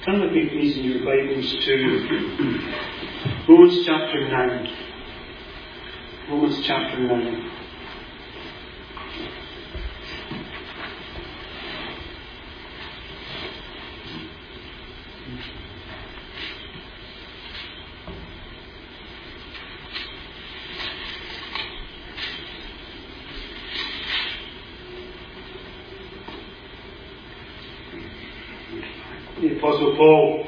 Turn with me, please, in your Bibles to Romans chapter 9. Romans chapter 9. The Apostle Paul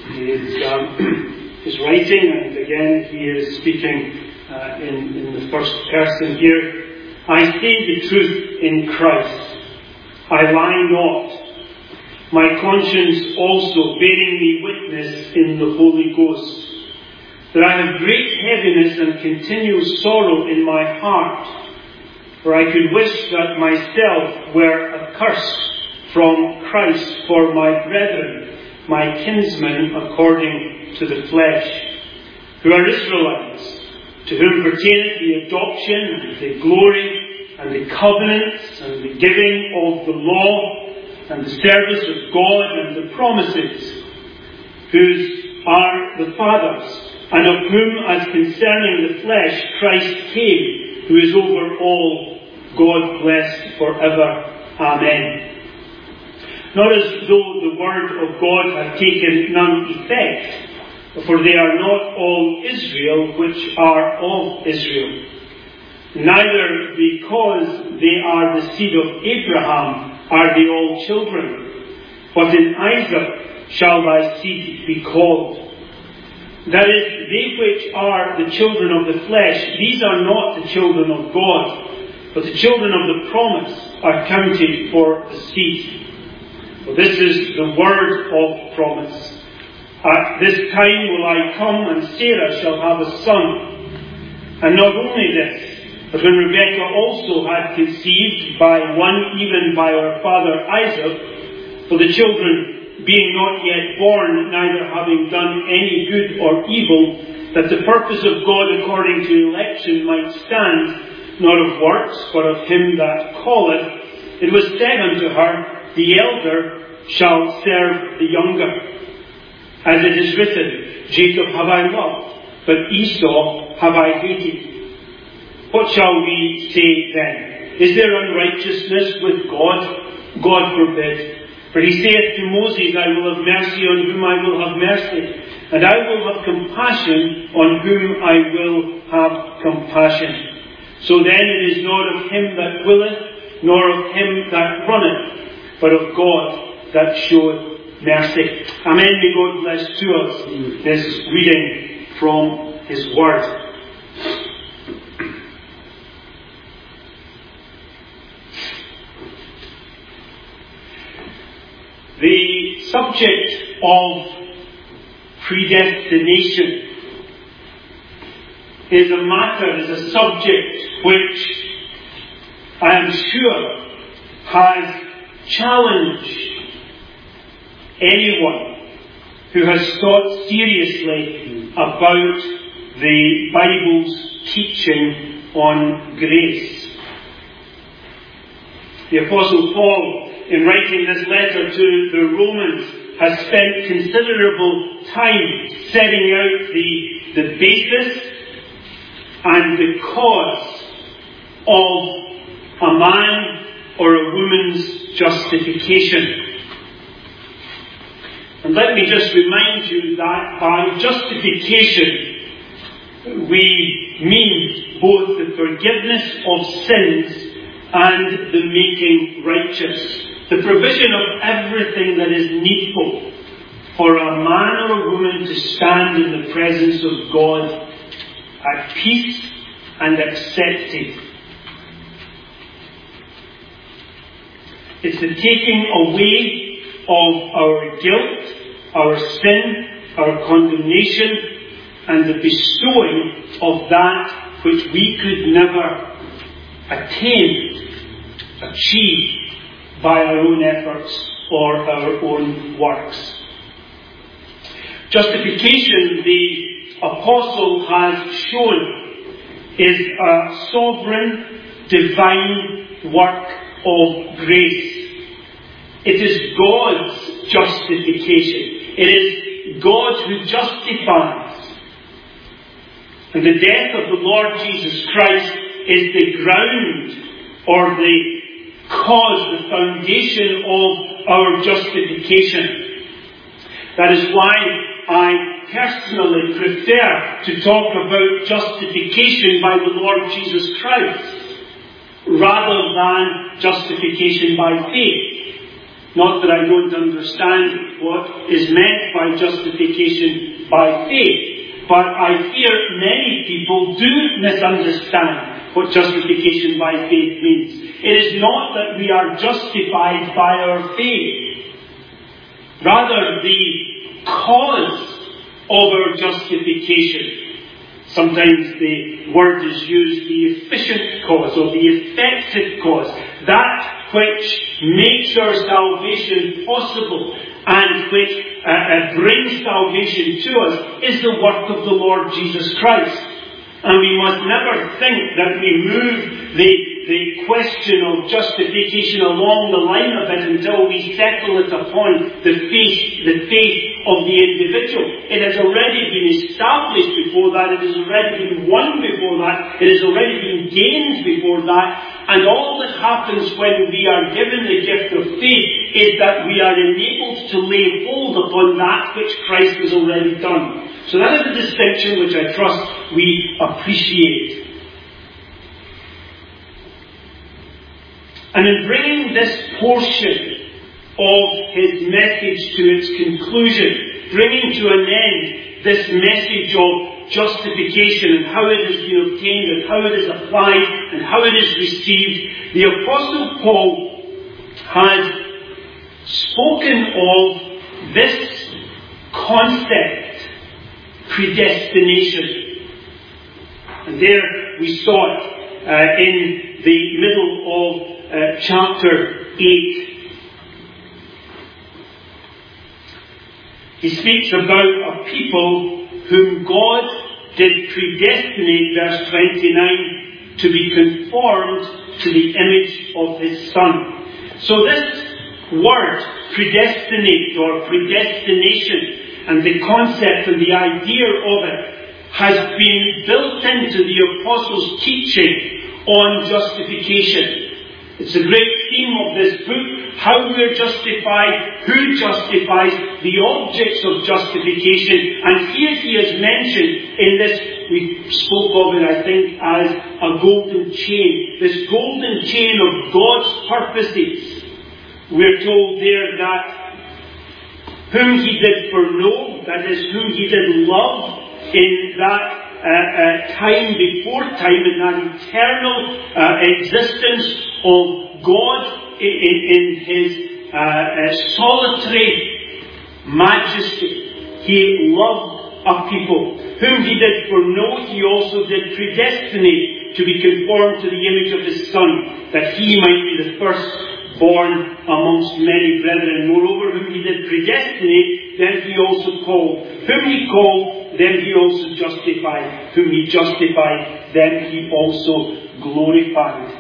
is writing, and again he is speaking in the first person here. I say the truth in Christ. I lie not. My conscience also bearing me witness in the Holy Ghost, that I have great heaviness and continual sorrow in my heart, for I could wish that myself were accursed from Christ for my brethren, my kinsmen according to the flesh, who are Israelites, to whom pertaineth the adoption, and the glory, and the covenants, and the giving of the law, and the service of God, and the promises, whose are the fathers, and of whom, as concerning the flesh, Christ came, who is over all, God blessed forever. Amen. Not as though the word of God had taken none effect, for they are not all Israel which are of Israel. Neither because they are the seed of Abraham are they all children, but in Isaac shall thy seed be called. That is, they which are the children of the flesh, these are not the children of God, but the children of the promise are counted for the seed. For this is the word of promise. At this time will I come, and Sarah shall have a son. And not only this, but when Rebekah also had conceived by one, even by our father Isaac, for the children being not yet born, neither having done any good or evil, that the purpose of God according to election might stand, not of works, but of him that calleth, it was said unto her, the elder shall serve the younger. As it is written, Jacob have I loved, but Esau have I hated. What shall we say then? Is there unrighteousness with God? God forbid. For he saith to Moses, I will have mercy on whom I will have mercy, and I will have compassion on whom I will have compassion. So then it is not of him that willeth, nor of him that runneth, but of God that showeth mercy. Amen. May God bless to us this reading from His Word. The subject of predestination is a subject which I am sure has challenged anyone who has thought seriously about the Bible's teaching on grace. The Apostle Paul, in writing this letter to the Romans, has spent considerable time setting out the basis and the cause of a man or a woman's justification. And let me just remind you that by justification we mean both the forgiveness of sins and the making righteous. The provision of everything that is needful for a man or a woman to stand in the presence of God at peace and accepted. It's the taking away of our guilt, our sin, our condemnation, and the bestowing of that which we could never achieve by our own efforts or our own works. Justification, the Apostle has shown, is a sovereign, divine work of grace. It is God's justification. It is God who justifies. And the death of the Lord Jesus Christ is the ground or the cause, the foundation of our justification. That is why I personally prefer to talk about justification by the Lord Jesus Christ rather than justification by faith. Not that I don't understand what is meant by justification by faith, but I fear many people do misunderstand what justification by faith means. It is not that we are justified by our faith. Rather, the cause of our justification. Sometimes the word is used, the efficient cause or the effective cause. That which makes our salvation possible and which brings salvation to us is the work of the Lord Jesus Christ. And we must never think that we move the question of justification along the line of it until we settle it upon the faith of the individual. It has already been established before that. It has already been won before that. It has already been gained before that. And all that happens when we are given the gift of faith is that we are enabled to lay hold upon that which Christ has already done. So that is a distinction which I trust we appreciate. And in bringing this portion of his message to its conclusion, bringing to an end this message of justification and how it has been obtained and how it is applied and how it is received, the Apostle Paul has spoken of this concept, predestination. And there we saw it in the middle of chapter 8. He speaks about a people whom God did predestinate, verse 29, to be conformed to the image of His Son. So this word, predestinate or predestination, and the concept and the idea of it has been built into the Apostles' teaching on justification. It's a great theme of this book, how we're justified, who justifies, the objects of justification. And here he has mentioned in this, we spoke of it I think as a golden chain, this golden chain of God's purposes. We're told there that whom he did foreknow, that is, whom he did love in that time before time, in that eternal existence of God in his solitary majesty. He loved a people. Whom he did foreknow, he also did predestinate to be conformed to the image of his Son, that he might be the firstborn amongst many brethren. Moreover, whom he did predestinate, then he also called. Whom he called, then he also justified. Whom he justified, then he also glorified.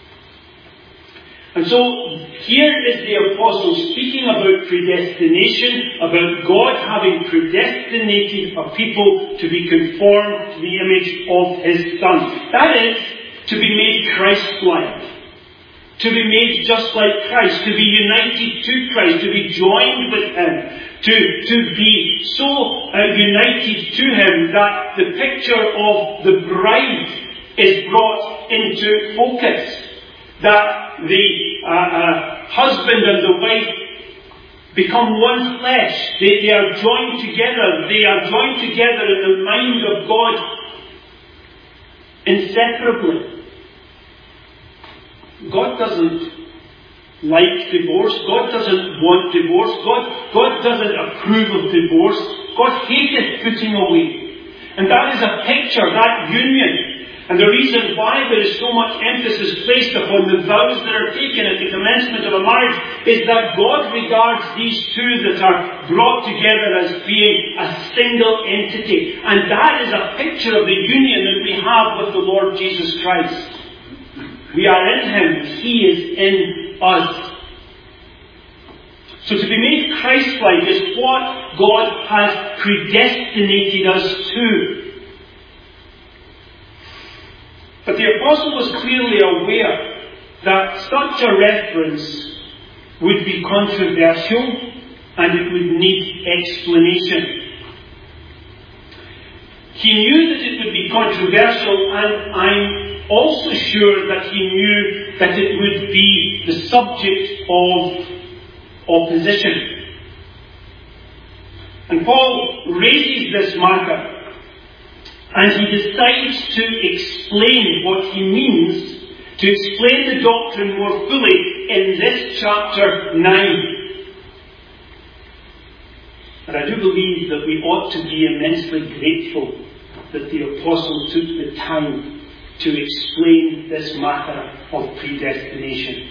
And so, here is the Apostle speaking about predestination, about God having predestinated a people to be conformed to the image of His Son. That is, to be made Christ-like. To be made just like Christ, to be united to Christ, to be joined with Him, to be so united to Him that the picture of the bride is brought into focus. That the husband and the wife become one flesh. They are joined together. They are joined together in the mind of God inseparably. God doesn't like divorce. God doesn't want divorce. God doesn't approve of divorce. God hateth putting away. And that is a picture, that union. And the reason why there is so much emphasis placed upon the vows that are taken at the commencement of a marriage is that God regards these two that are brought together as being a single entity. And that is a picture of the union that we have with the Lord Jesus Christ. We are in Him. He is in us. So to be made Christ-like is what God has predestinated us to. But the apostle was clearly aware that such a reference would be controversial and it would need explanation. He knew that it would be controversial, and I'm also sure that he knew that it would be the subject of opposition. And Paul raises this matter, and he decides to explain what he means, to explain the doctrine more fully in this chapter 9. And I do believe that we ought to be immensely grateful that the apostle took the time to explain this matter of predestination.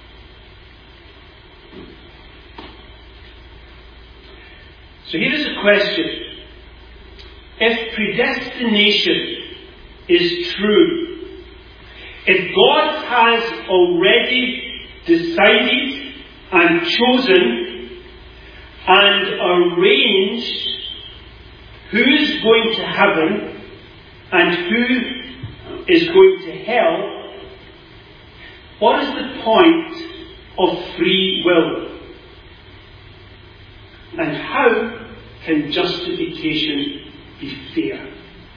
So here is a question. If predestination is true, if God has already decided and chosen and arranged who's going to heaven and who is going to hell, what is the point of free will? And how can justification be fair?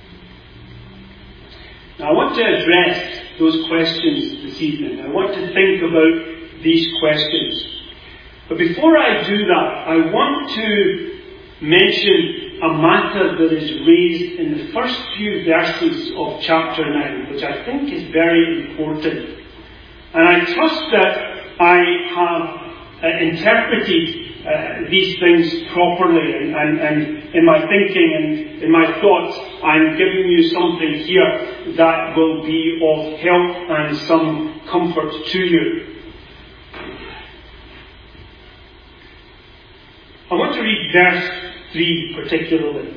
Now I want to address those questions this evening. I want to think about these questions. But before I do that, I want to mention a matter that is raised in the first few verses of chapter 9, which I think is very important. And I trust that I have interpreted these things properly, and in my thinking and in my thoughts, I'm giving you something here that will be of help and some comfort to you. I want to read verse 3 particularly.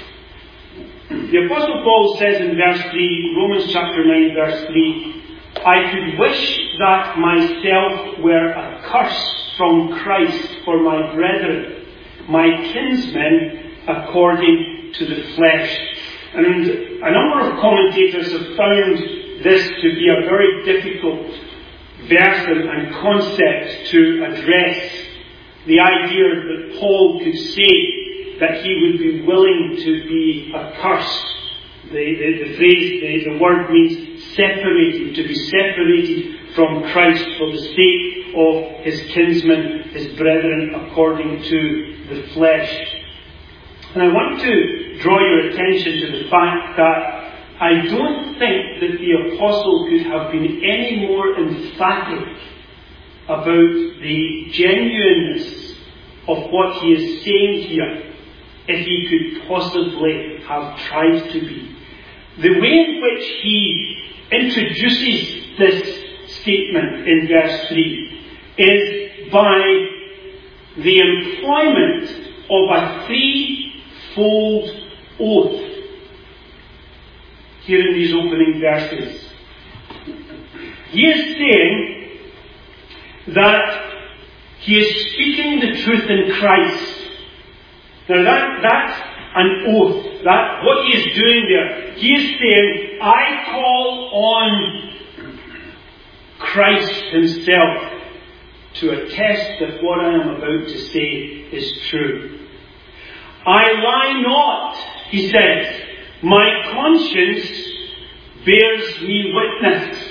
The Apostle Paul says in verse 3, Romans chapter 9 verse 3, I could wish that myself were accursed from Christ for my brethren, my kinsmen according to the flesh. And a number of commentators have found this to be a very difficult verse and concept to address. The idea that Paul could say that he would be willing to be accursed. The phrase, the word means separated, to be separated from Christ for the sake of his kinsmen, his brethren, according to the flesh. And I want to draw your attention to the fact that I don't think that the apostle could have been any more emphatic about the genuineness of what he is saying here if he could possibly have tried to be. The way in which he introduces this statement in verse 3 is by the employment of a threefold oath here in these opening verses. He is saying that he is speaking the truth in Christ. Now that's an oath. That what he is doing there. He is saying, I call on Christ himself to attest that what I am about to say is true. I lie not, he says. My conscience bears me witness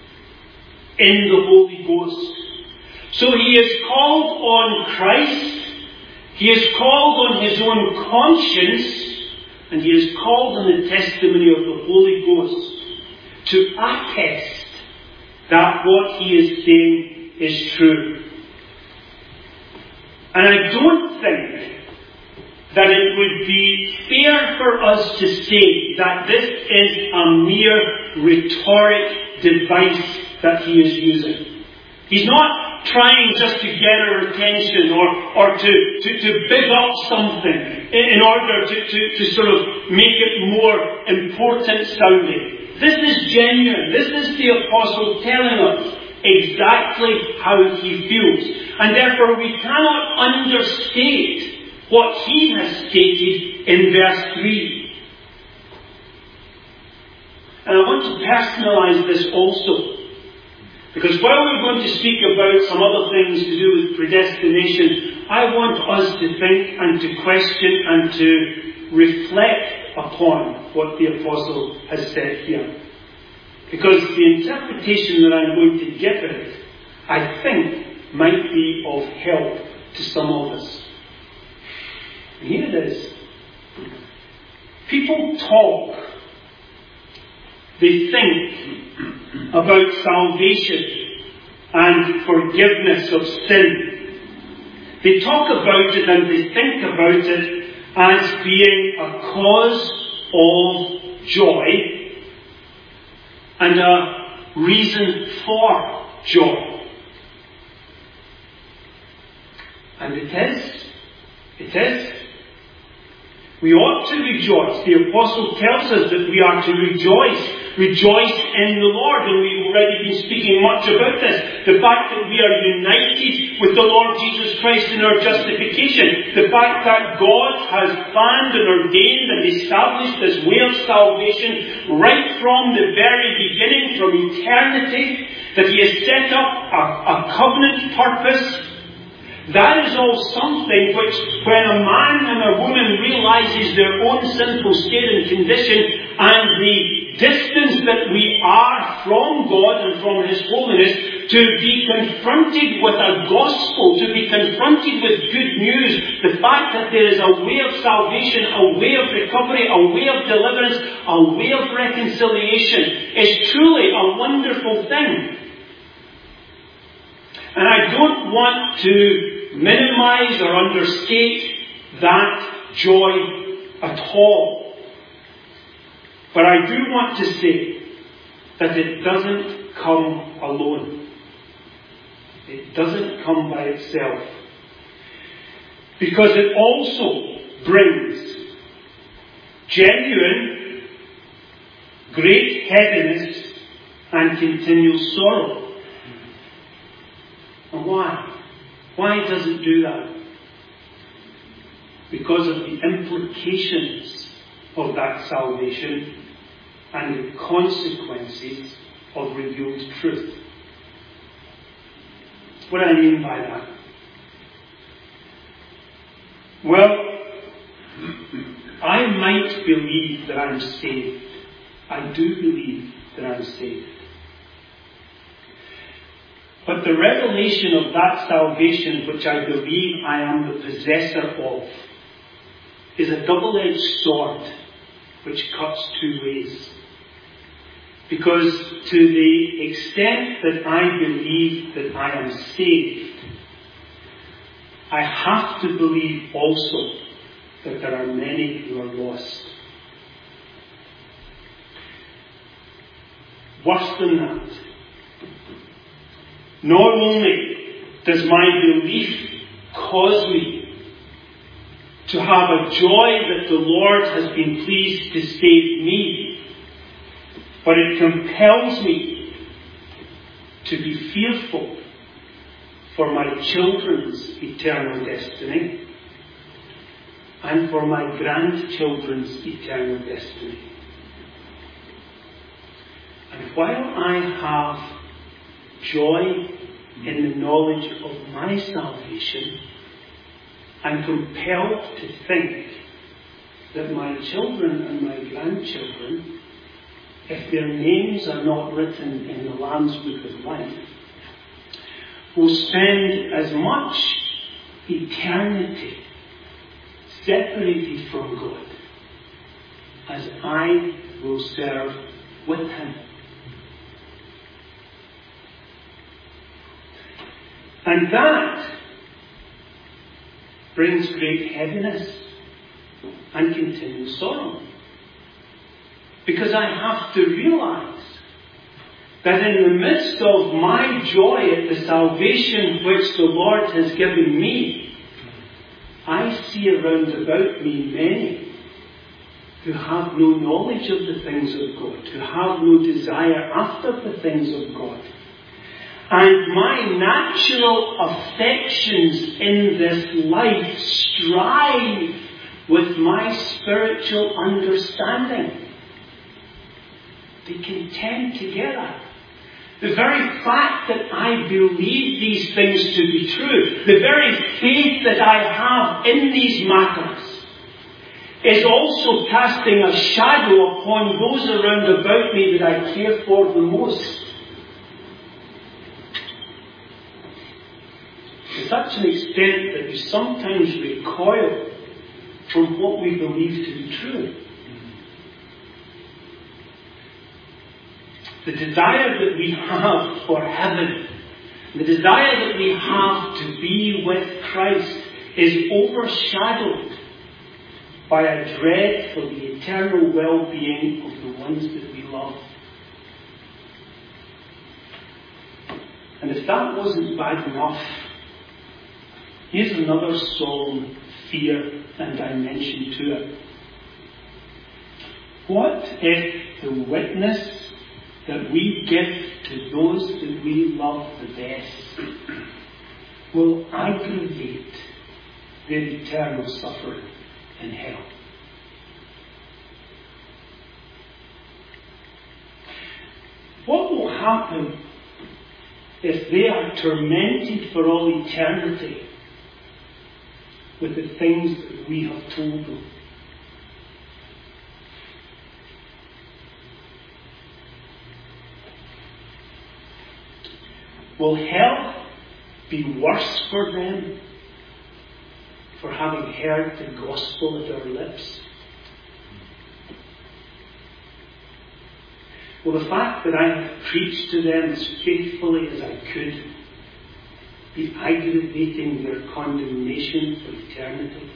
in the Holy Ghost. So he is called on Christ. He is called on his own conscience, and he is called on the testimony of the Holy Ghost to attest that what he is saying is true. And I don't think that it would be fair for us to say that this is a mere rhetoric device that he is using. He's not trying just to get our attention or to big up something in order to sort of make it more important sounding. This is genuine. This is the apostle telling us exactly how he feels. And therefore we cannot understate what he has stated in verse 3. And I want to personalise this also. Because while we're going to speak about some other things to do with predestination, I want us to think and to question and to reflect upon what the Apostle has said here. Because the interpretation that I'm going to give it, I think, might be of help to some of us. And here it is. People talk, they think about salvation and forgiveness of sin. They talk about it and they think about it as being a cause of joy and a reason for joy. And it is. We ought to rejoice. The Apostle tells us that we are to rejoice. Rejoice in the Lord. And we've already been speaking much about this. The fact that we are united with the Lord Jesus Christ in our justification. The fact that God has planned and ordained and established this way of salvation right from the very beginning, from eternity. That He has set up a covenant purpose. That is all something which, when a man and a woman realizes their own sinful state and condition and the distance that we are from God and from His holiness, to be confronted with a gospel, to be confronted with good news, the fact that there is a way of salvation, a way of recovery, a way of deliverance, a way of reconciliation, is truly a wonderful thing. And I don't want to minimize or understate that joy at all. But I do want to say that it doesn't come alone. It doesn't come by itself. Because it also brings genuine, great heaviness and continual sorrow. And why? Why does it do that? Because of the implications of that salvation and the consequences of revealed truth. What do I mean by that? Well, I might believe that I'm saved. I do believe that I'm saved. But the revelation of that salvation which I believe I am the possessor of is a double-edged sword which cuts two ways. Because to the extent that I believe that I am saved, I have to believe also that there are many who are lost. Worse than that, not only does my belief cause me to have a joy that the Lord has been pleased to save me, but it compels me to be fearful for my children's eternal destiny and for my grandchildren's eternal destiny. And while I have joy in the knowledge of my salvation, I'm compelled to think that my children and my grandchildren, if their names are not written in the Lamb's Book of Life, will spend as much eternity separated from God as I will serve with Him. And that brings great heaviness and continual sorrow. Because I have to realize that in the midst of my joy at the salvation which the Lord has given me, I see around about me many who have no knowledge of the things of God, who have no desire after the things of God. And my natural affections in this life strive with my spiritual understanding. They contend together. The very fact that I believe these things to be true, the very faith that I have in these matters, is also casting a shadow upon those around about me that I care for the most. To such an extent that we sometimes recoil from what we believe to be true. The desire that we have for heaven, the desire that we have to be with Christ, is overshadowed by a dread for the eternal well-being of the ones that we love. And if that wasn't bad enough, here's another solemn fear and dimension to it. What if the witness that we give to those that we love the best will aggravate their eternal suffering in hell? What will happen if they are tormented for all eternity with the things that we have told them? Will hell be worse for them for having heard the gospel at our lips? Will the fact that I have preached to them as faithfully as I could be aggravating their condemnation for eternity?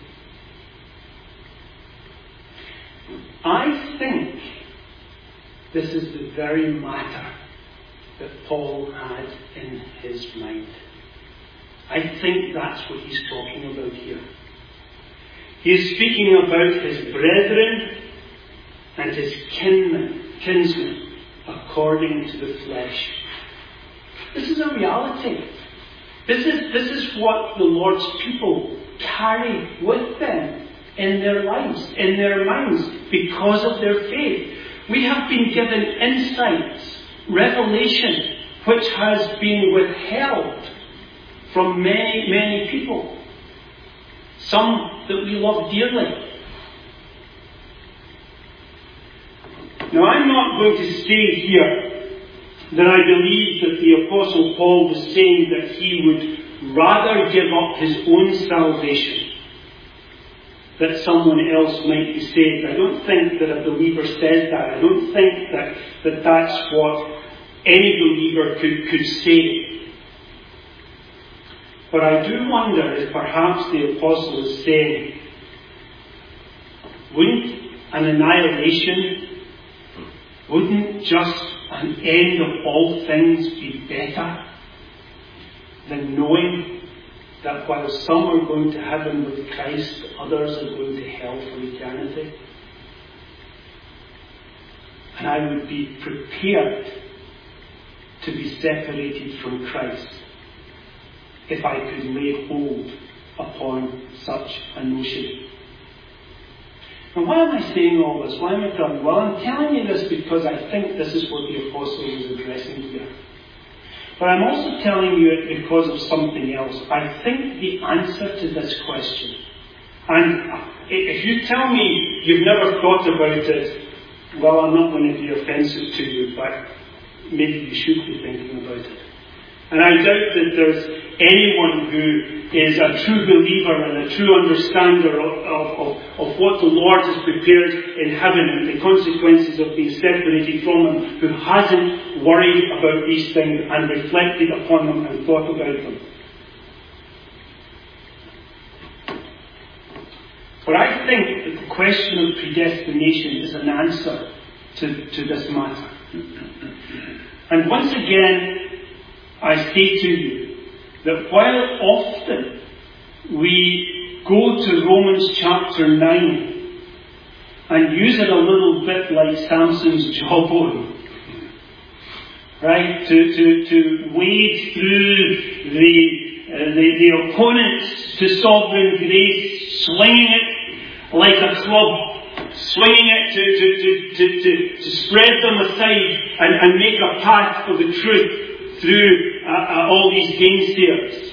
I think this is the very matter that Paul had in his mind. I think that's what he's talking about here. He is speaking about his brethren and his kinsmen according to the flesh. This is a reality. This is what the Lord's people carry with them in their lives, in their minds, because of their faith. We have been given insights, revelation, which has been withheld from many, many people. Some that we love dearly. Now, I'm not going to say here that I believe that the Apostle Paul was saying that he would rather give up his own salvation that someone else might be saved. I don't think that a believer says that. I don't think that that's what any believer could say. But I do wonder if perhaps the Apostle is saying, wouldn't an annihilation, wouldn't just an end of all things be better than knowing that while some are going to heaven with Christ, others are going to hell for eternity? And I would be prepared to be separated from Christ if I could lay hold upon such a notion. And why am I saying all this? Why am I telling? Well, I'm telling you this because I think this is what the Apostle was addressing here. But I'm also telling you it because of something else. I think the answer to this question, and if you tell me you've never thought about it, well, I'm not going to be offensive to you, but maybe you should be thinking about it. And I doubt that there's anyone who is a true believer and a true understander of what the Lord has prepared in heaven and the consequences of being separated from Him, who hasn't worried about these things and reflected upon them and thought about them. But I think that the question of predestination is an answer to this matter. And once again, I say to you that while often we go to Romans chapter 9 and use it a little bit like Samson's jawbone, right? To wade through the opponents to sovereign grace, swinging it like a club, swinging it to spread them aside and make a path for the truth through all these gainsayers.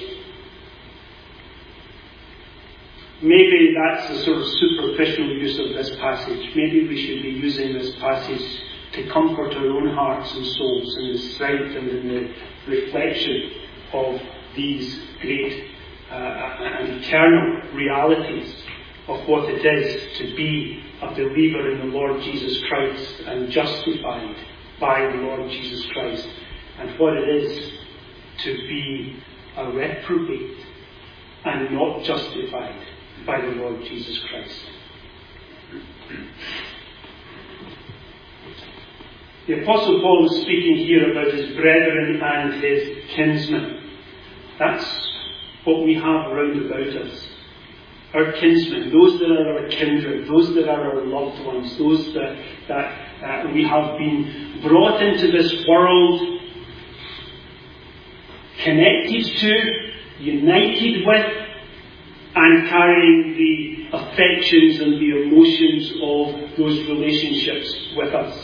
Maybe that's the sort of superficial use of this passage. Maybe we should be using this passage to comfort our own hearts and souls in the sight and in the reflection of these great and eternal realities of what it is to be a believer in the Lord Jesus Christ and justified by the Lord Jesus Christ, and what it is to be a reprobate and not justified by the Lord Jesus Christ. The Apostle Paul is speaking here about his brethren and his kinsmen. That's what we have round about us. Our kinsmen, those that are our kindred, those that are our loved ones, those that we have been brought into this world, connected to, united with, and carrying the affections and the emotions of those relationships with us.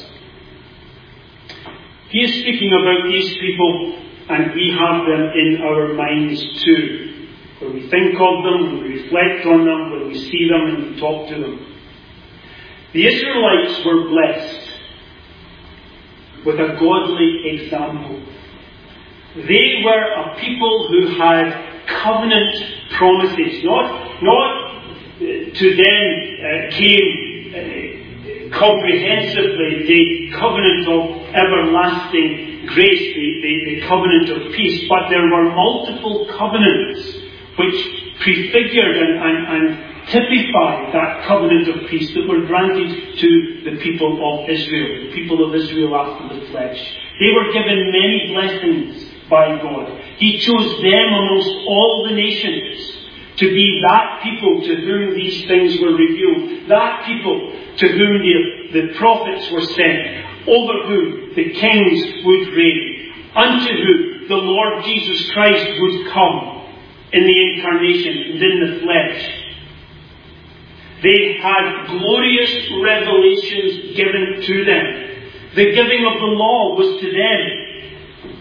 He is speaking about these people, and we have them in our minds too. When we think of them, when we reflect on them, when we see them and we talk to them. The Israelites were blessed with a godly example. They were a people who had covenant promises. Not to them came comprehensively the covenant of everlasting grace, the covenant of peace, but there were multiple covenants which prefigured and typified that covenant of peace that were granted to the people of Israel, the people of Israel after the flesh. They were given many blessings by God. He chose them amongst all the nations to be that people to whom these things were revealed, that people to whom the prophets were sent, over whom the kings would reign, unto whom the Lord Jesus Christ would come in the incarnation and in the flesh. They had glorious revelations given to them. The giving of the law was to them.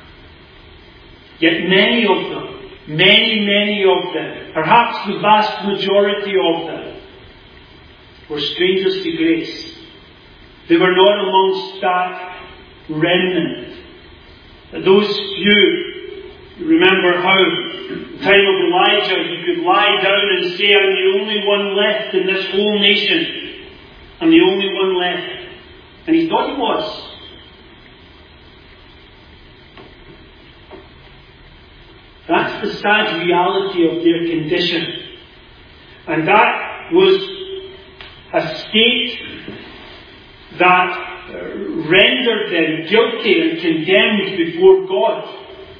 Yet many of them, perhaps the vast majority of them, were strangers to grace. They were not amongst that remnant. Those few, remember how in the time of Elijah he could lie down and say, I'm the only one left in this whole nation. I'm the only one left. And he thought he was. That's the sad reality of their condition. And that was a state that rendered them guilty and condemned before God.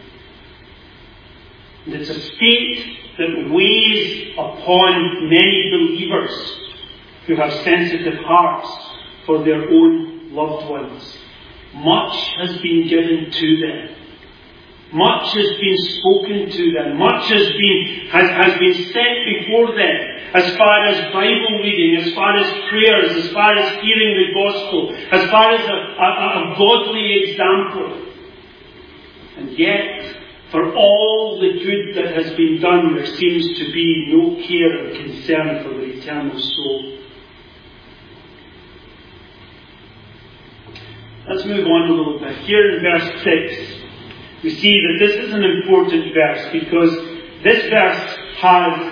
And it's a state that weighs upon many believers who have sensitive hearts for their own loved ones. Much has been given to them. Much has been spoken to them. Much has been set before them as far as Bible reading, as far as prayers, as far as hearing the gospel, as far as a godly example. And yet, for all the good that has been done, there seems to be no care or concern for the eternal soul. Let's move on a little bit. Here in verse 6, we see that this is an important verse because this verse has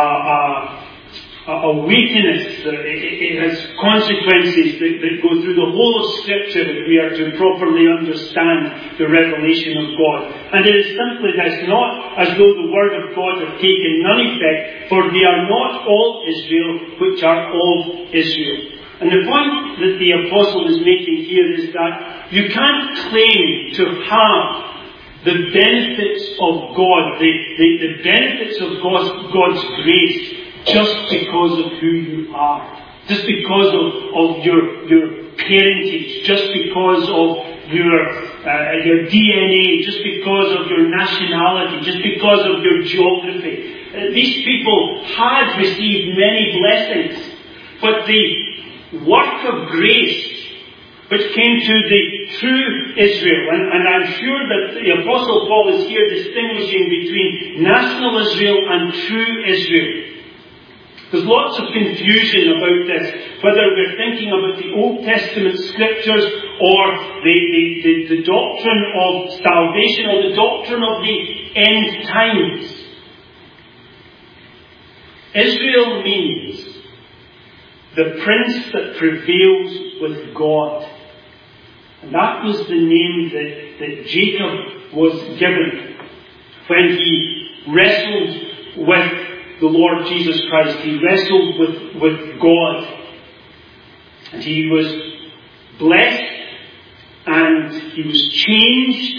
a weightiness. It has consequences that go through the whole of Scripture if we are to properly understand the revelation of God. And it is simply this, not as though the word of God have taken none effect, for they are not all Israel which are of Israel. And the point that the apostle is making here is that you can't claim to have the benefits of God, the benefits of God's grace, just because of who you are, just because of your parentage, just because of your DNA, just because of your nationality, just because of your geography. These people had received many blessings, but the work of grace which came to the true Israel, and I'm sure that the Apostle Paul is here distinguishing between national Israel and true Israel. There's lots of confusion about this, whether we're thinking about the Old Testament scriptures or the doctrine of salvation or the doctrine of the end times. Israel means the prince that prevails with God. And that was the name that Jacob was given when he wrestled with the Lord Jesus Christ. He wrestled with God. And he was blessed, and he was changed,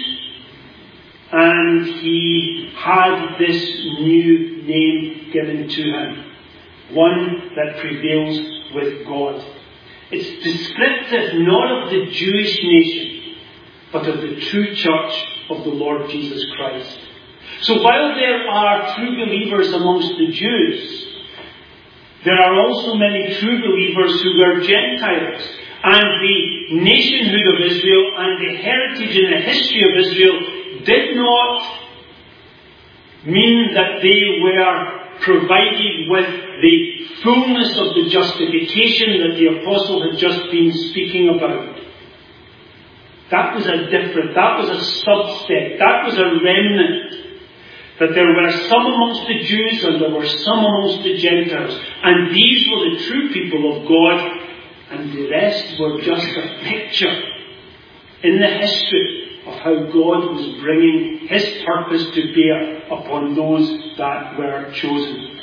and he had this new name given to him. One that prevails with God. It's descriptive not of the Jewish nation, but of the true church of the Lord Jesus Christ. So while there are true believers amongst the Jews, there are also many true believers who were Gentiles. And the nationhood of Israel and the heritage and the history of Israel did not mean that they were provided with the fullness of the justification that the apostle had just been speaking about. That was that was a subset, that was a remnant. That there were some amongst the Jews and there were some amongst the Gentiles. And these were the true people of God, and the rest were just a picture in the history of how God was bringing His purpose to bear upon those that were chosen.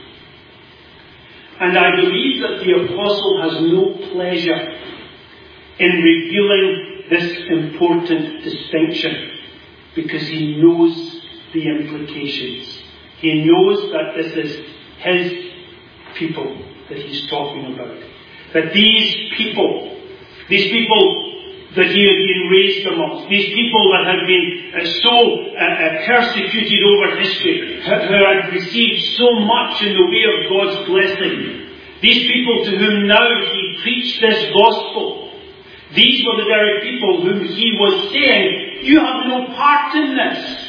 And I believe that the apostle has no pleasure in revealing this important distinction, because he knows the implications. He knows that this is his people that he's talking about. That these people that he had been raised amongst, these people that had been so persecuted over history, who had received so much in the way of God's blessing, these people to whom now he preached this gospel, these were the very people whom he was saying, you have no part in this.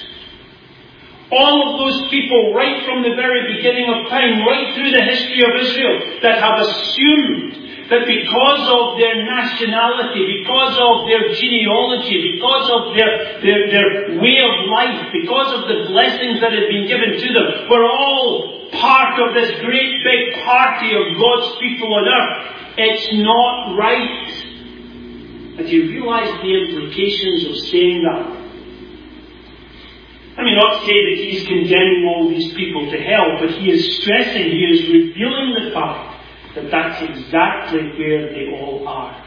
All of those people, right from the very beginning of time, right through the history of Israel, that have assumed that because of their nationality, because of their genealogy, because of their way of life, because of the blessings that had been given to them, were all part of this great big party of God's people on earth. It's not right. And you realise the implications of saying that. I mean, not say that he's condemning all these people to hell, but he is stressing, he is revealing the fact that that's exactly where they all are.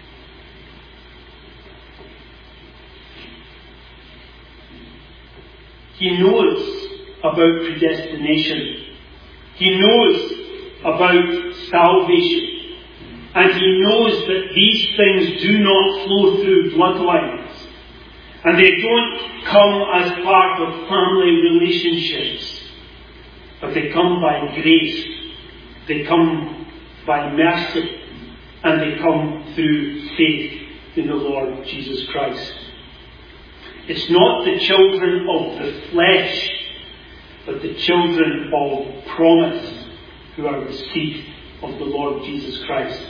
He knows about predestination. He knows about salvation. And he knows that these things do not flow through bloodlines. And they don't come as part of family relationships. But they come by grace. They come by mercy. And they come through faith in the Lord Jesus Christ. It's not the children of the flesh, but the children of promise who are the seed of the Lord Jesus Christ.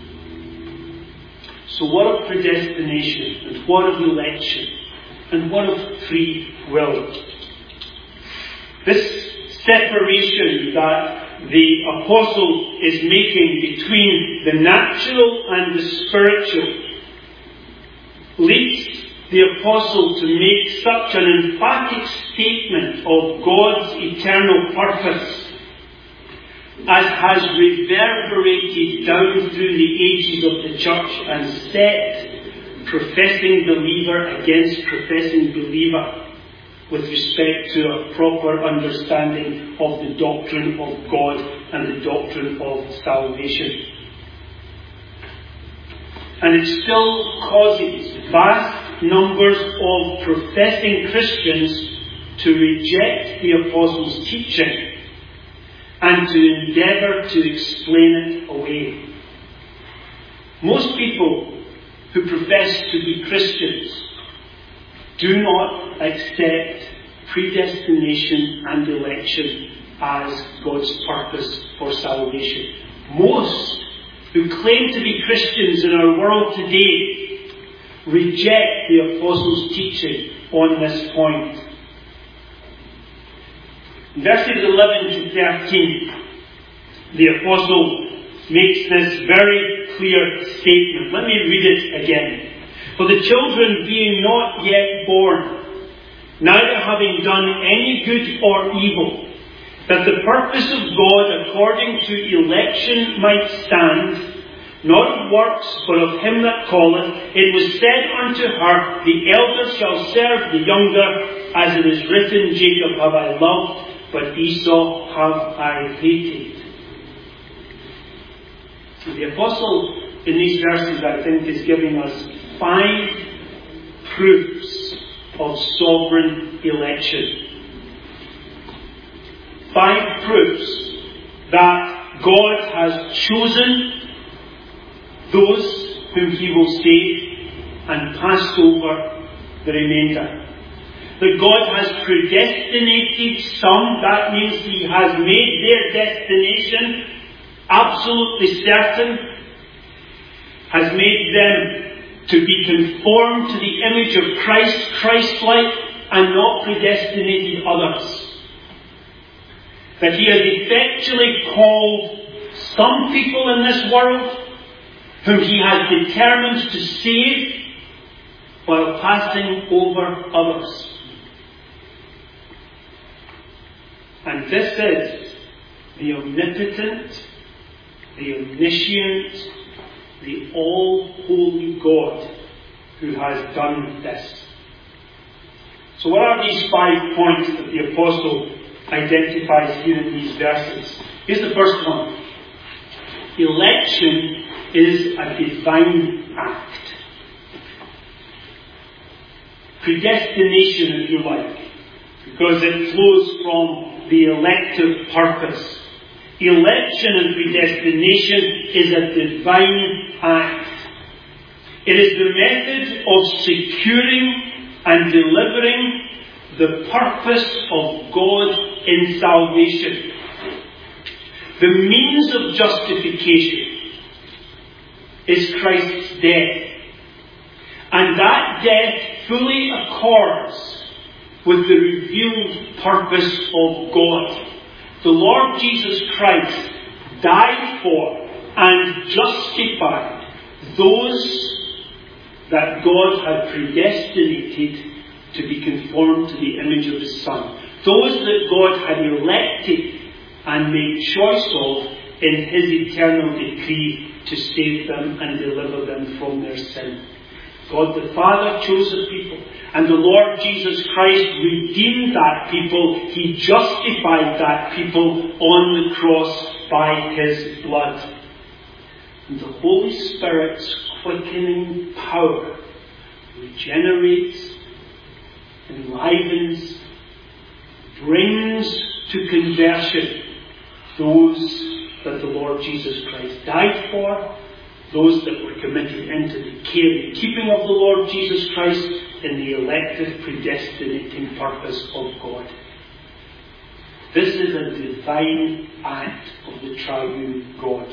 So what of predestination, and what of election, and what of free will? This separation that the apostle is making between the natural and the spiritual leads the apostle to make such an emphatic statement of God's eternal purpose as has reverberated down through the ages of the church and set professing believer against professing believer with respect to a proper understanding of the doctrine of God and the doctrine of salvation. and it still causes vast numbers of professing Christians to reject the apostles' teaching and to endeavour to explain it away. Most people who profess to be Christians do not accept predestination and election as God's purpose for salvation. Most who claim to be Christians in our world today reject the apostles' teaching on this point. In verses 11 to 13, the apostle makes this very clear statement. Let me read it again. For the children being not yet born, neither having done any good or evil, that the purpose of God according to election might stand, not of works, but of him that calleth, it was said unto her, the elder shall serve the younger, as it is written, Jacob have I loved, but Esau have I hated. The apostle in these verses, I think, is giving us 5 proofs of sovereign election. 5 proofs that God has chosen those whom he will save and passed over the remainder. That God has predestinated some, that means he has made their destination absolutely certain, has made them to be conformed to the image of Christ, Christ-like, and not predestinated others. That he has effectually called some people in this world whom he has determined to save while passing over others. And this is the omnipotent, the omniscient, the all-holy God who has done this. So what are these 5 points that the apostle identifies here in these verses? Here's the first one. Election is a divine act. Predestination, if you like, because it flows from the elective purpose. Election and predestination is a divine act. It is the method of securing and delivering the purpose of God in salvation. The means of justification is Christ's death. And that death fully accords with the revealed purpose of God. The Lord Jesus Christ died for and justified those that God had predestinated to be conformed to the image of His Son. Those that God had elected and made choice of in His eternal decree to save them and deliver them from their sin. God the Father chose a people, and the Lord Jesus Christ redeemed that people. He justified that people on the cross by His blood. And the Holy Spirit's quickening power regenerates, enlivens, brings to conversion those that the Lord Jesus Christ died for, those that were committed into the care and keeping of the Lord Jesus Christ in the elective predestinating purpose of God. This is a divine act of the triune God.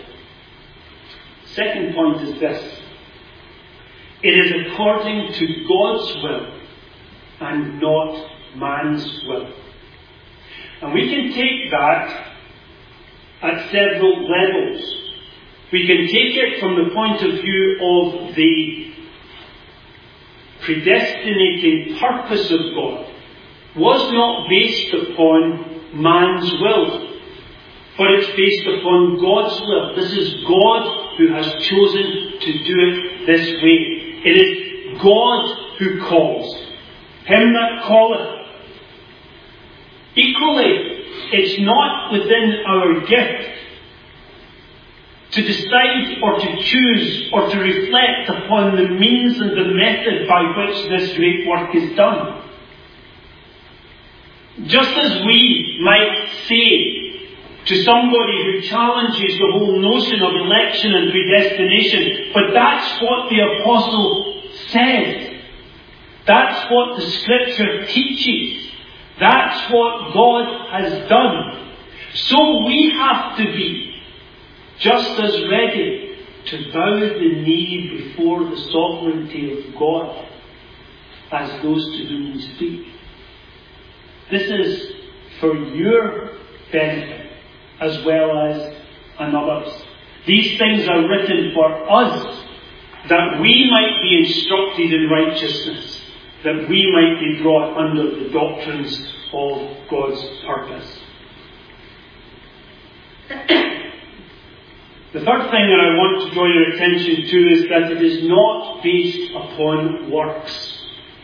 Second point is this. It is according to God's will and not man's will. And we can take that at several levels. We can take it from the point of view of the predestinating purpose of God was not based upon man's will, but it's based upon God's will. This is God who has chosen to do it this way. It is God who calls. Him that calleth. Equally, it's not within our gift to decide or to choose or to reflect upon the means and the method by which this great work is done. Just as we might say to somebody who challenges the whole notion of election and predestination, but that's what the apostle said. That's what the scripture teaches. That's what God has done. So we have to be just as ready to bow the knee before the sovereignty of God as those to whom we speak. This is for your benefit as well as another's. These things are written for us, that we might be instructed in righteousness, that we might be brought under the doctrines of God's purpose. The third thing that I want to draw your attention to is that it is not based upon works.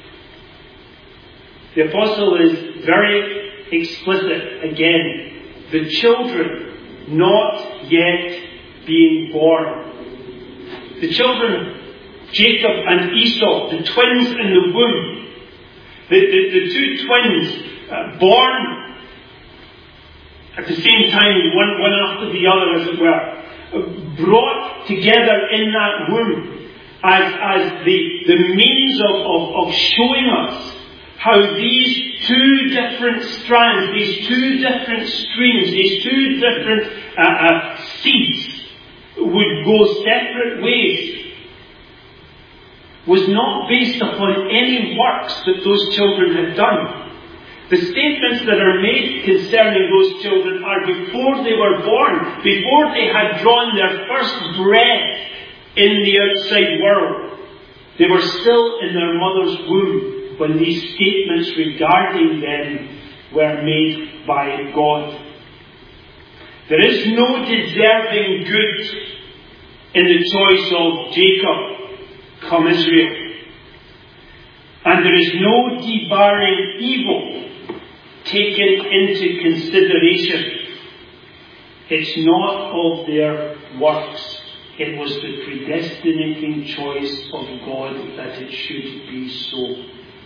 The apostle is very explicit again. The children not yet being born. The children, Jacob and Esau, the twins in the womb. The two twins born at the same time, one after the other as it were. Brought together in that womb as the means of showing us how these two different strands, these two different streams, these two different seeds would go separate ways, was not based upon any works that those children had done. The statements that are made concerning those children are before they were born, before they had drawn their first breath in the outside world. They were still in their mother's womb when these statements regarding them were made by God. There is no deserving good in the choice of Jacob, come Israel. And there is no debarring evil taken into consideration. It's not of their works. It was the predestinating choice of God that it should be so.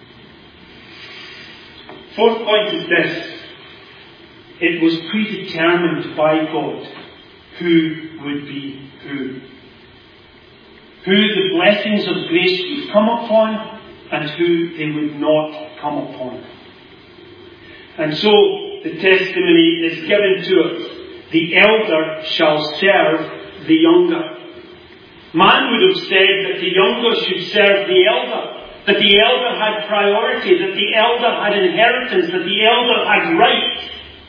Fourth point is this. It was predetermined by God who would be who. Who the blessings of grace would come upon and who they would not come upon. And so the testimony is given to us. The elder shall serve the younger. Man would have said that the younger should serve the elder. That the elder had priority. That the elder had inheritance. That the elder had right.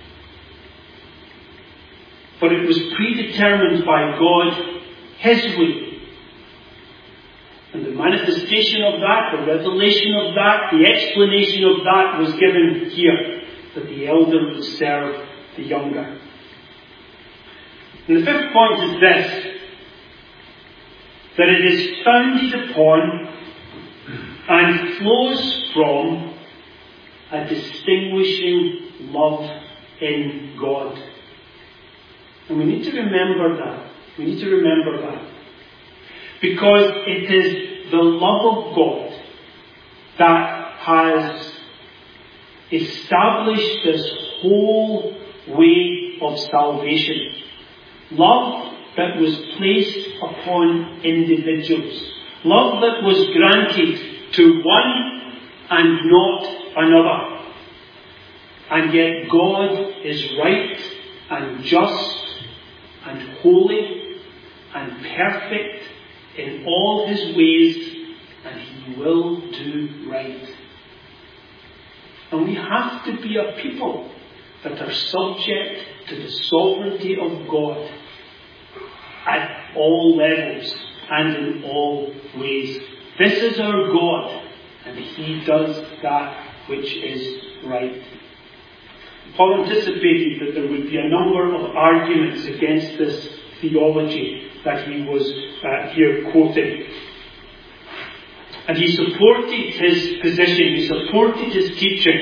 But it was predetermined by God, His way. And the manifestation of that, the revelation of that, the explanation of that was given here. That the elder would serve the younger. And the fifth point is this. That it is founded upon and flows from a distinguishing love in God. And we need to remember that. We need to remember that. Because it is the love of God that has established this whole way of salvation. Love that was placed upon individuals. Love that was granted to one and not another. And yet God is right and just and holy and perfect in all His ways, and He will do right. And we have to be a people that are subject to the sovereignty of God at all levels and in all ways. This is our God, and He does that which is right. Paul anticipated that there would be a number of arguments against this theology that he was here quoting. And he supported his position, he supported his teaching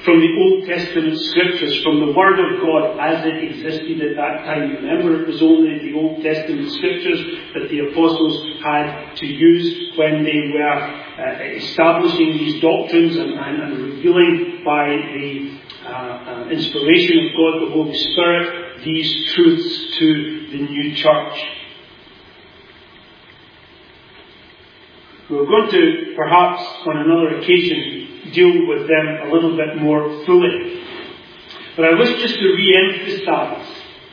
from the Old Testament scriptures, from the Word of God as it existed at that time. Remember, it was only the Old Testament scriptures that the apostles had to use when they were establishing these doctrines and revealing by the inspiration of God, the Holy Spirit, these truths to the new church. We're going to, perhaps on another occasion, deal with them a little bit more fully. But I wish just to re-emphasize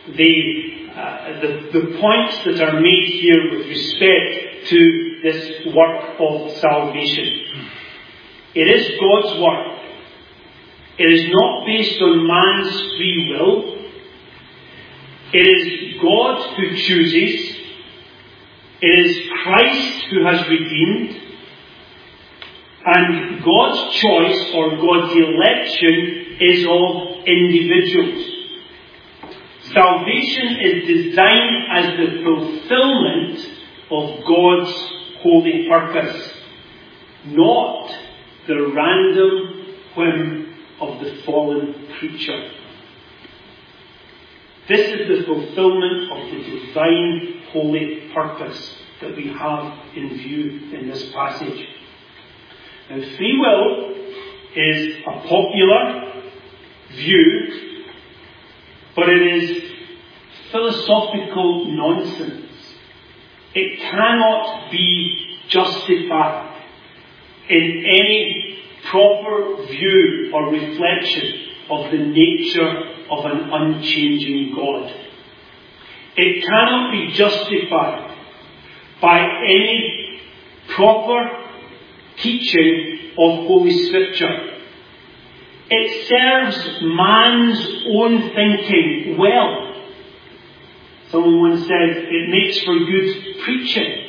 the points that are made here with respect to this work of salvation. It is God's work. It is not based on man's free will. It is God who chooses. It is Christ who has redeemed. And God's choice or God's election is of individuals. Salvation is designed as the fulfillment of God's holy purpose, not the random whim of the fallen creature. This is the fulfillment of the divine holy purpose that we have in view in this passage. Now, free will is a popular view, but it is philosophical nonsense. It cannot be justified in any proper view or reflection of the nature of an unchanging God. It cannot be justified by any proper teaching of Holy Scripture. It serves man's own thinking well. Someone once said it makes for good preaching.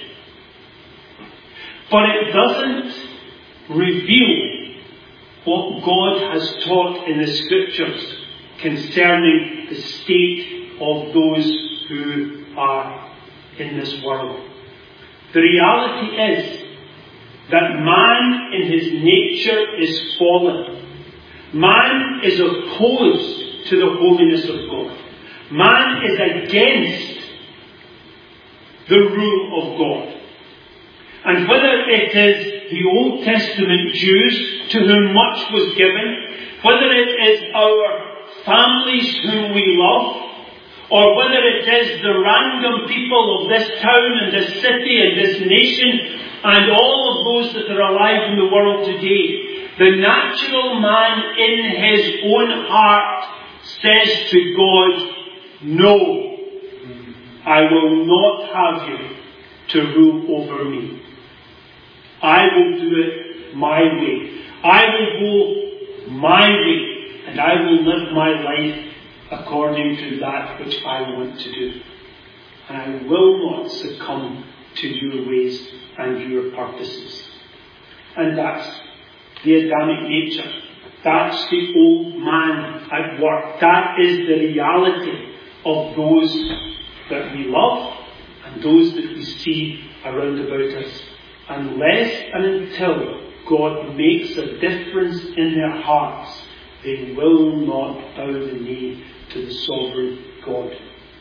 But it doesn't reveal what God has taught in the Scriptures concerning the state of those who are in this world. The reality is that man in his nature is fallen. Man is opposed to the holiness of God. Man is against the rule of God. And whether it is the Old Testament Jews to whom much was given, whether it is our families whom we love, or whether it is the random people of this town and this city and this nation and all of those that are alive in the world today, the natural man in his own heart says to God, no, I will not have you to rule over me. I will do it my way. I will go my way, and I will live my life according to that which I want to do. And I will not succumb to your ways and your purposes. And that's the Adamic nature. That's the old man at work. That is the reality of those that we love and those that we see around about us. Unless and until God makes a difference in their hearts, they will not bow the knee to the sovereign God.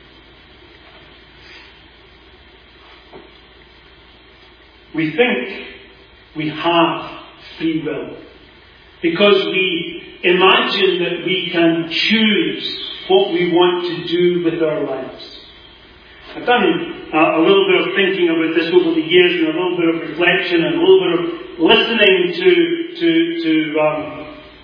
We think we have free will because we imagine that we can choose what we want to do with our lives. I've done a little bit of thinking about this over the years, and a little bit of reflection, and a little bit of listening to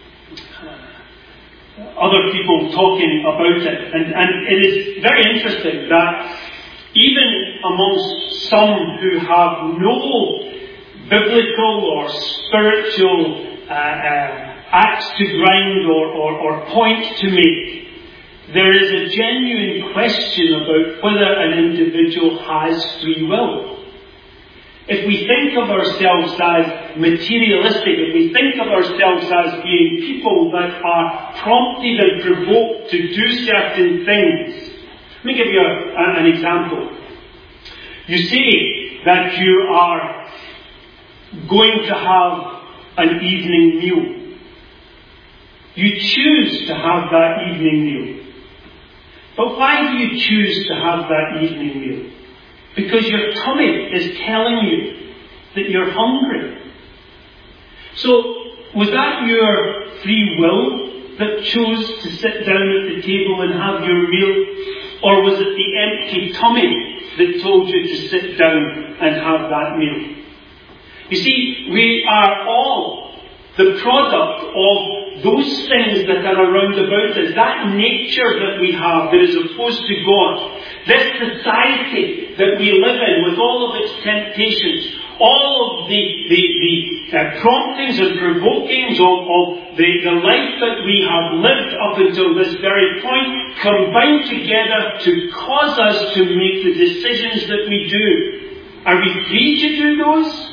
other people talking about it. And it is very interesting that even amongst some who have no biblical or spiritual axe to grind or point to make, there is a genuine question about whether an individual has free will. If we think of ourselves as materialistic, if we think of ourselves as being people that are prompted and provoked to do certain things. Let me give you an example. You say that you are going to have an evening meal. You choose to have that evening meal. But why do you choose to have that evening meal? Because your tummy is telling you that you're hungry. So, was that your free will that chose to sit down at the table and have your meal? Or was it the empty tummy that told you to sit down and have that meal? You see, we are all the product of those things that are around about us, that nature that we have that is opposed to God, this society that we live in with all of its temptations, all of the promptings and provokings of the life that we have lived up until this very point, combined together to cause us to make the decisions that we do. Are we free to do those?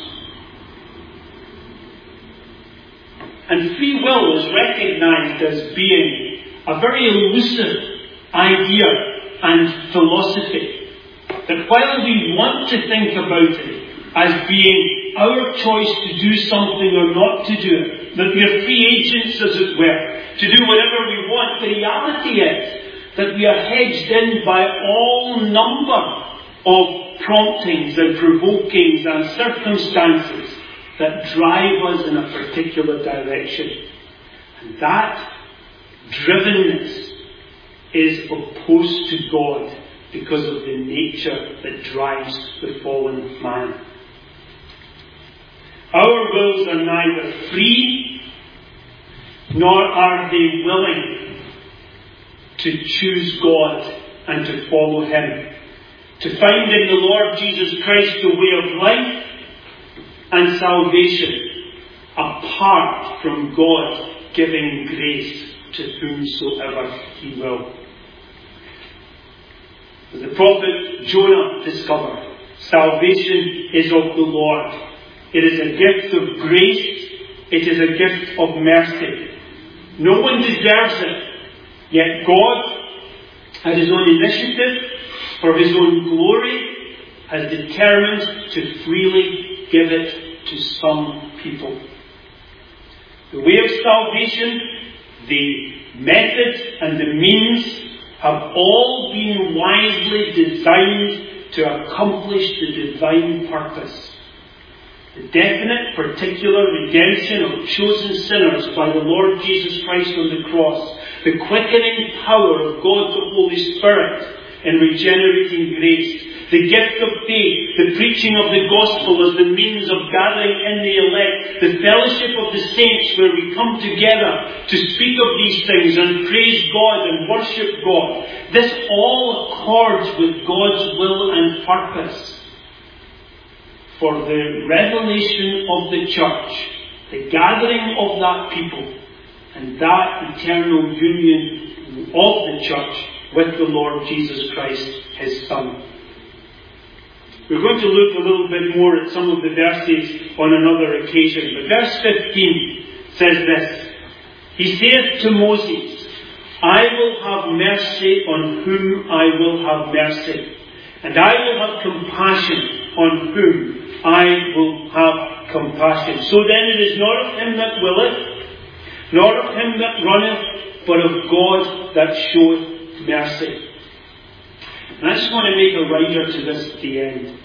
And free will is recognized as being a very elusive idea and philosophy. That while we want to think about it as being our choice to do something or not to do it, that we are free agents, as it were, to do whatever we want, the reality is that we are hedged in by all number of promptings and provokings and circumstances that drive us in a particular direction. And that drivenness is opposed to God because of the nature that drives the fallen man. Our wills are neither free nor are they willing to choose God and to follow Him. To find in the Lord Jesus Christ the way of life and salvation, apart from God giving grace to whomsoever He will. As the prophet Jonah discovered, salvation is of the Lord. It is a gift of grace. It is a gift of mercy. No one deserves it. Yet God, at His own initiative, for His own glory, has determined to freely give it to some people. The way of salvation, the method and the means have all been wisely designed to accomplish the divine purpose. The definite, particular redemption of chosen sinners by the Lord Jesus Christ on the cross. The quickening power of God the Holy Spirit in regenerating grace. The gift of faith, the preaching of the gospel as the means of gathering in the elect, the fellowship of the saints where we come together to speak of these things and praise God and worship God. This all accords with God's will and purpose for the revelation of the church, the gathering of that people, and that eternal union of the church with the Lord Jesus Christ, His Son. We're going to look a little bit more at some of the verses on another occasion. But verse 15 says this. He saith to Moses, I will have mercy on whom I will have mercy, and I will have compassion on whom I will have compassion. So then it is not of him that willeth, nor of him that runneth, but of God that showeth mercy. And I just want to make a rider to this at the end.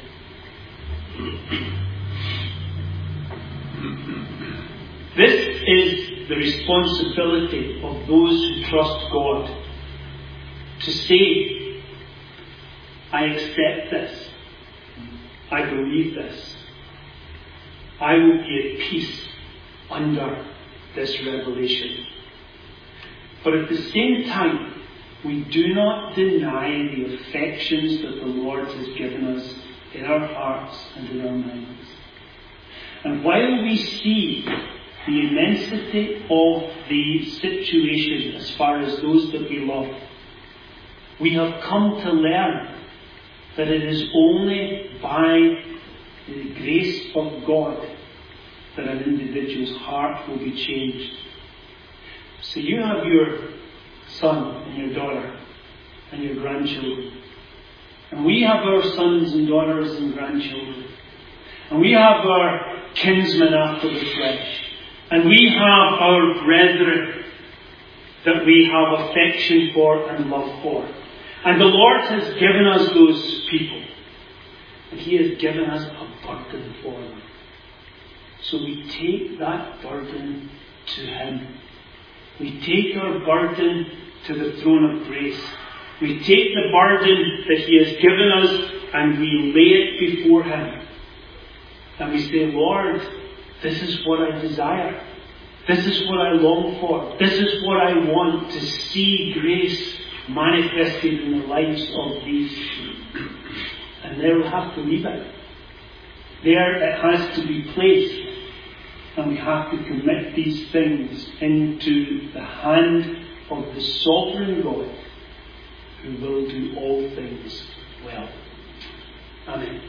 This is the responsibility of those who trust God. To say, I accept this. I believe this. I will be at peace under this revelation. But at the same time, we do not deny the affections that the Lord has given us in our hearts and in our minds. And while we see the immensity of the situation as far as those that we love, we have come to learn that it is only by the grace of God that an individual's heart will be changed. So you have your son and your daughter and your grandchildren. And we have our sons and daughters and grandchildren. And we have our kinsmen after the flesh. And we have our brethren that we have affection for and love for. And the Lord has given us those people. And He has given us a burden for them. So we take that burden to Him. We take our burden to the throne of grace. We take the burden that He has given us and we lay it before Him. And we say, Lord, this is what I desire. This is what I long for. This is what I want to see grace manifested in the lives of these sheep. And there we'll have to leave it. There it has to be placed. And we have to commit these things into the hand of the sovereign God who will do all things well. Amen.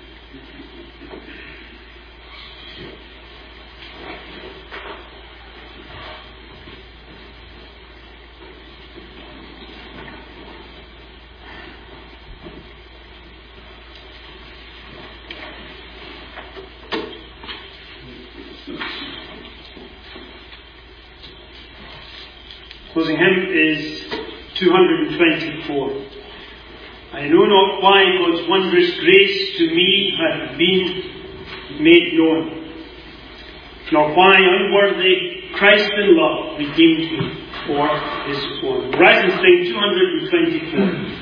Closing hymn is 224. I know not why God's wondrous grace to me hath been made known, nor why unworthy Christ in love redeemed me for His own. Rise and sing 224.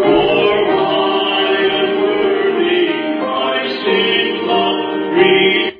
Free.